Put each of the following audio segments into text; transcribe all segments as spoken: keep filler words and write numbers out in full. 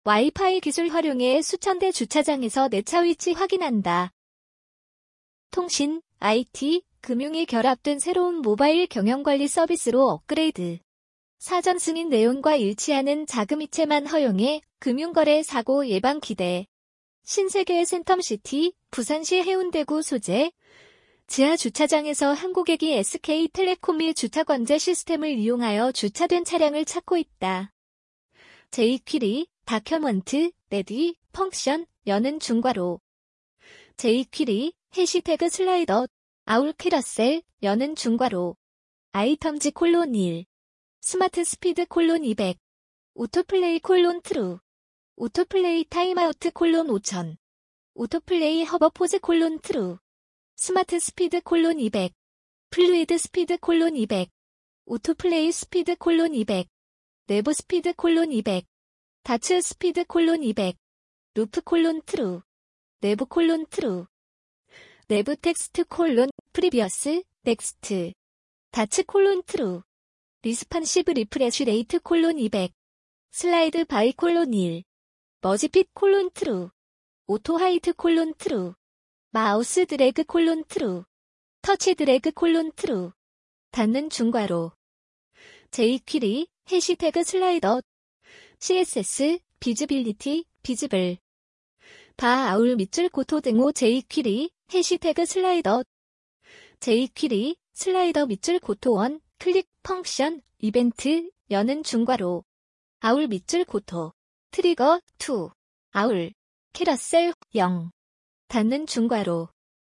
와이파이 기술 활용해 수천 대 주차장에서 내 차 위치 확인한다. 통신, 아이티, 금융이 결합된 새로운 모바일 경영관리 서비스로 업그레이드. 사전 승인 내용과 일치하는 자금이체만 허용해 금융거래 사고 예방 기대. 신세계의 센텀시티, 부산시 해운대구 소재. 지하 주차장에서 한 고객이 에스케이텔레콤의 주차 관제 시스템을 이용하여 주차된 차량을 찾고 있다. 제이퀴리, 다큐먼트, 레디, 펑션, 여는 중괄호. 제이퀴리, 해시태그 슬라이더, 아울 캐러셀, 여는 중괄호. 아이텀즈 콜론 일. 스마트 스피드 콜론 이백. 오토플레이 콜론 트루. 오토플레이 타임아우트 콜론 오천. 오토플레이 허버포즈 콜론 트루. 스마트 스피드 콜론 이백. 플루이드 스피드 콜론 이백. 오토플레이 스피드 콜론 이백. 내부 스피드 콜론 이백. 다츠 스피드 콜론 이백. 루프 콜론 트루. 내부 콜론 트루. 내부 텍스트 콜론 프리비어스 넥스트. 다츠 콜론 트루. 리스판시브 리프레쉬 레이트 콜론 이백. 슬라이드 바이 콜론 일. 머지핏 콜론 트루. 오토 하이트 콜론 트루. 마우스 드래그 콜론 트루. 터치 드래그 콜론 트루. 닫는 중괄호. 제이퀴리, 해시태그 슬라이더. 씨에스에스, 비즈빌리티, 비즈블. 바 아울 밑줄 고토 등호 제이퀴리, 해시태그 슬라이더. 제이퀴리, 슬라이더 밑줄 고토 원, 클릭, 펑션, 이벤트, 여는 중괄호. 아울 밑줄 고토. 트리거, 이. 아울. 캐러셀, 영. 닫는 중괄호.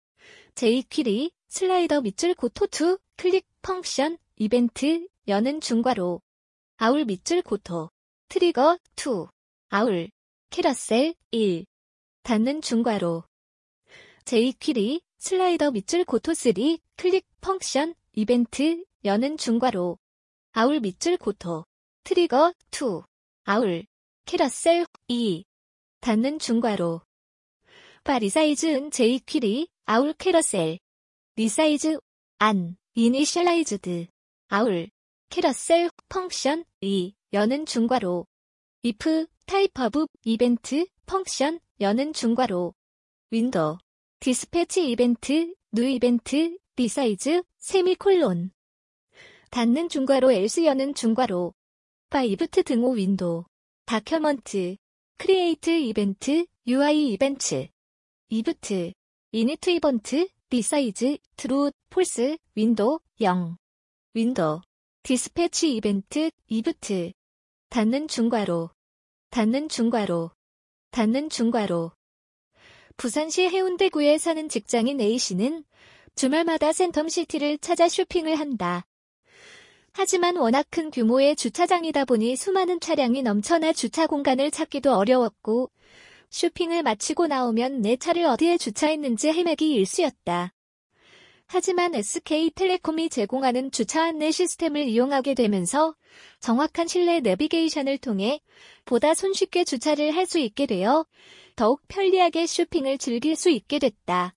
제이퀴리, 슬라이더 밑줄 고토 이, 클릭, 펑션, 이벤트, 여는 중괄호. 아울 밑줄 고토. 트리거, 이. 아울. 캐러셀, 일. 닫는 중괄호. 제이퀴리, 슬라이더 밑줄 고토 삼, 클릭, 펑션, 이벤트, 여는 중괄호. 아울 밑줄 고토. 트리거, 이. 아울. 캐러셀, 이. 닫는 중괄호. 바 리사이즈은 제이퀴리, 아울 캐러셀. 리사이즈, 안, 이니셜라이즈드. 아울. 캐러셀, 펑션, 이. 여는 중괄호. if, 타입 오브, 이벤트, 펑션, 여는 중괄호. 윈도우. 디스패치 이벤트, 뉴 이벤트, 리사이즈, 세미콜론. 닫는 중괄호 else 여는 중괄호. 바 이브트 등호 윈도우. 다큐먼트. 크리에이트 이벤트, 유아이 이벤트. 이브트. 이니트 이번트, 리사이즈, 트루, 폴스, 윈도우, 영. 윈도우. 디스패치 이벤트, 이브트. 닫는 중괄호. 닫는 중괄호. 닫는 중괄호. 부산시 해운대구에 사는 직장인 A씨는 주말마다 센텀시티를 찾아 쇼핑을 한다. 하지만 워낙 큰 규모의 주차장이다 보니 수많은 차량이 넘쳐나 주차 공간을 찾기도 어려웠고 쇼핑을 마치고 나오면 내 차를 어디에 주차했는지 헤매기 일쑤였다. 하지만 에스케이텔레콤이 제공하는 주차 안내 시스템을 이용하게 되면서 정확한 실내 내비게이션을 통해 보다 손쉽게 주차를 할 수 있게 되어 더욱 편리하게 쇼핑을 즐길 수 있게 됐다.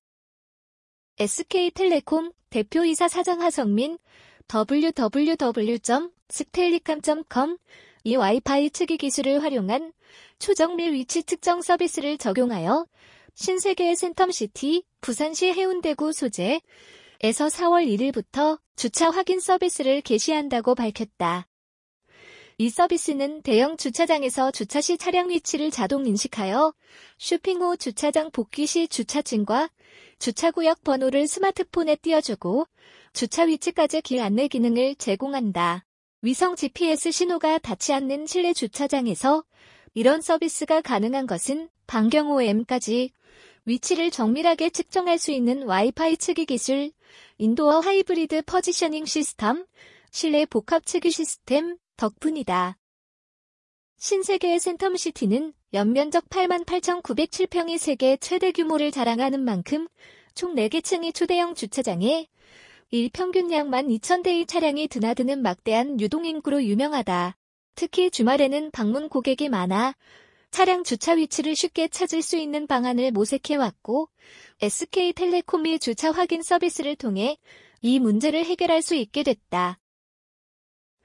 에스케이텔레콤 대표이사 사장 하성민 더블유 더블유 더블유 점 스텔리캄 점 컴 이 와이파이 측이 기술을 활용한 초정밀 위치 측정 서비스를 적용하여 신세계의 센텀시티 부산시 해운대구 소재에서 사월 일일부터 주차 확인 서비스를 개시한다고 밝혔다. 이 서비스는 대형 주차장에서 주차 시 차량 위치를 자동 인식하여 쇼핑 후 주차장 복귀 시 주차증과 주차구역 번호를 스마트폰에 띄워주고 주차 위치까지 길 안내 기능을 제공한다. 위성 지피에스 신호가 닿지 않는 실내 주차장에서 이런 서비스가 가능한 것은 반경오엠까지 위치를 정밀하게 측정할 수 있는 와이파이 측이 기술, 인도어 하이브리드 퍼지셔닝 시스템, 실내 복합 측이 시스템 덕분이다. 신세계의 센텀시티는 연면적 팔만 팔천구백칠 평의 세계 최대 규모를 자랑하는 만큼 총 네 개 층의 초대형 주차장에 일평균량 만 이천 대의 차량이 드나드는 막대한 유동인구로 유명하다. 특히 주말에는 방문 고객이 많아 차량 주차 위치를 쉽게 찾을 수 있는 방안을 모색해왔고 에스케이텔레콤의 주차 확인 서비스를 통해 이 문제를 해결할 수 있게 됐다.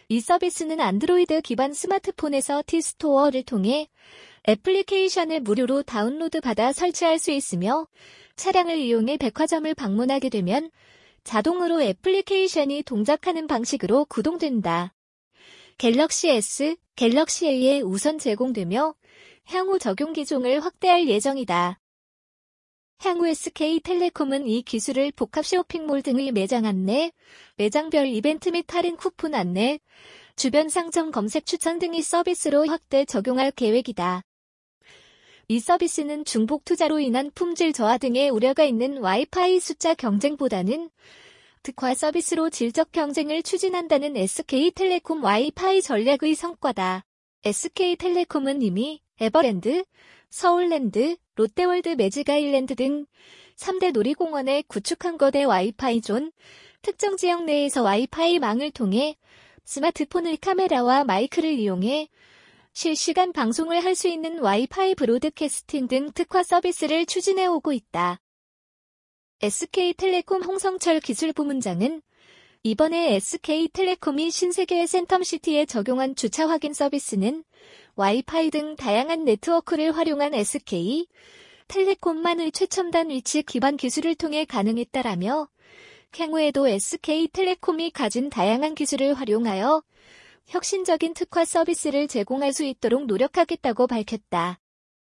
이 서비스는 안드로이드 기반 스마트폰에서 티스토어를 통해 애플리케이션을 무료로 다운로드받아 설치할 수 있으며 차량을 이용해 백화점을 방문하게 되면 자동으로 애플리케이션이 동작하는 방식으로 구동된다. 갤럭시 S, 갤럭시 A에 우선 제공되며 향후 적용 기종을 확대할 예정이다. 향후 에스케이텔레콤은 이 기술을 복합 쇼핑몰 등의 매장 안내, 매장별 이벤트 및 할인 쿠폰 안내, 주변 상점 검색 추천 등의 서비스로 확대 적용할 계획이다. 이 서비스는 중복 투자로 인한 품질 저하 등의 우려가 있는 와이파이 숫자 경쟁보다는 특화 서비스로 질적 경쟁을 추진한다는 에스케이텔레콤 와이파이 전략의 성과다. 에스케이텔레콤은 이미 에버랜드, 서울랜드, 롯데월드 매직아일랜드 등 삼 대 놀이공원에 구축한 거대 와이파이 존, 특정 지역 내에서 와이파이 망을 통해 스마트폰의 카메라와 마이크를 이용해 실시간 방송을 할 수 있는 와이파이 브로드캐스팅 등 특화 서비스를 추진해 오고 있다. 에스케이텔레콤 홍성철 기술부문장은 이번에 에스케이텔레콤이 신세계 센텀시티에 적용한 주차 확인 서비스는 와이파이 등 다양한 네트워크를 활용한 에스케이텔레콤만의 최첨단 위치 기반 기술을 통해 가능했다라며 향후에도 에스케이텔레콤이 가진 다양한 기술을 활용하여 혁신적인 특화 서비스를 제공할 수 있도록 노력하겠다고 밝혔다.